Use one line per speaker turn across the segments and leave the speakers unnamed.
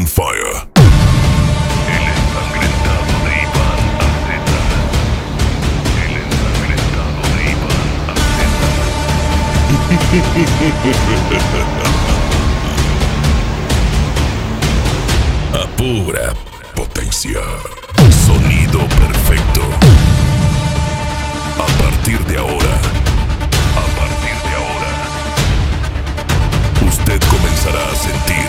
fire.
El ensangrentado de Iván Aceta. El ensangrentado de Iván Aceta.
A pura potencia. Sonido perfecto. A partir de ahora, usted comenzará a sentir.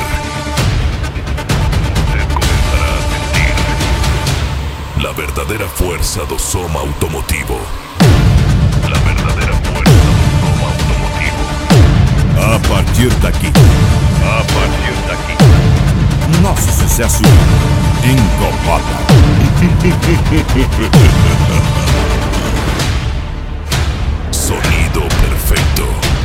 La verdadera fuerza do som automotivo.
La verdadera fuerza do som automotivo.
A partir daqui, nosso sucesso engomada.
Sonido perfecto.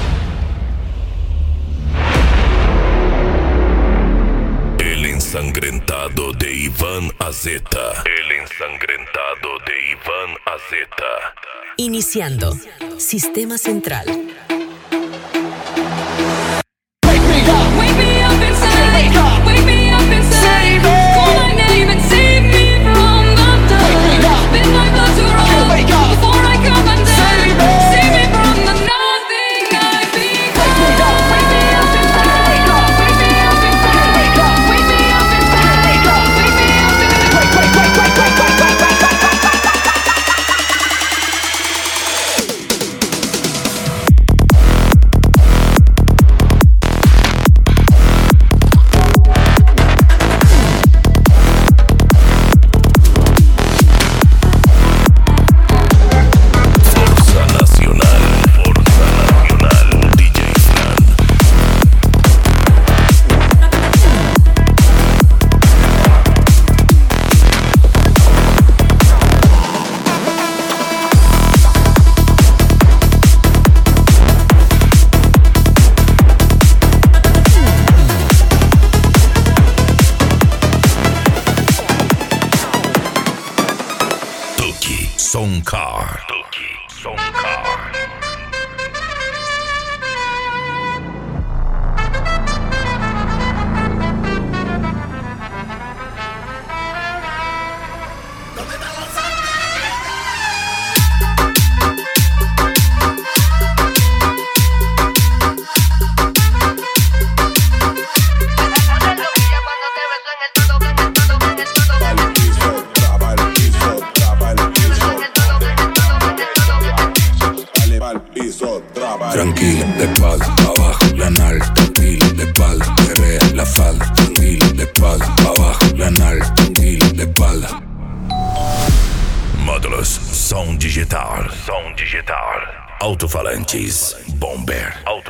El ensangrentado de Iván Aceta. El ensangrentado de Iván Aceta.
Iniciando. Sistema central.
Soundcar.
Tranquila, de espalda, abajo, la nalga, tranquila, de espalda, perrea la falda, tranquila, de espalda, abajo, la nalga, tranquila, de espalda.
Módulos, som digital. Alto-falantes, Bomber.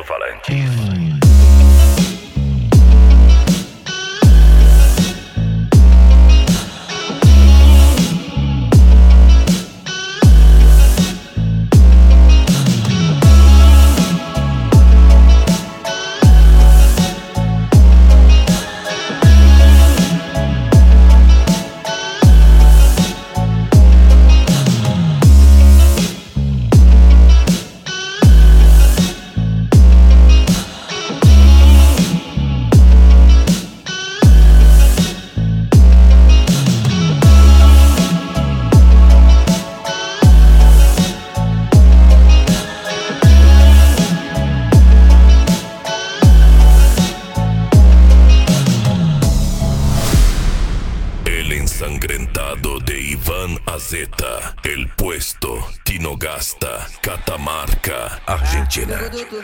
Ensangrentado de Iván Aceta. El puesto, Tinogasta, Catamarca, Argentina.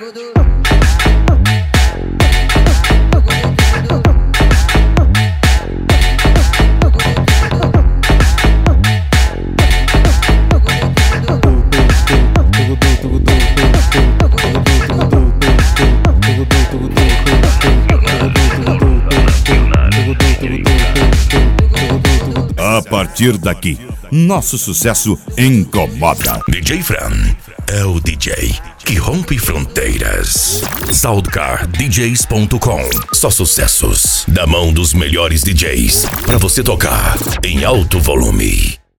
A partir daqui, nosso sucesso incomoda.
DJ Fran é o DJ que rompe fronteiras. SoundcarDJs.com. Só sucessos da mão dos melhores DJs pra você tocar em alto volume.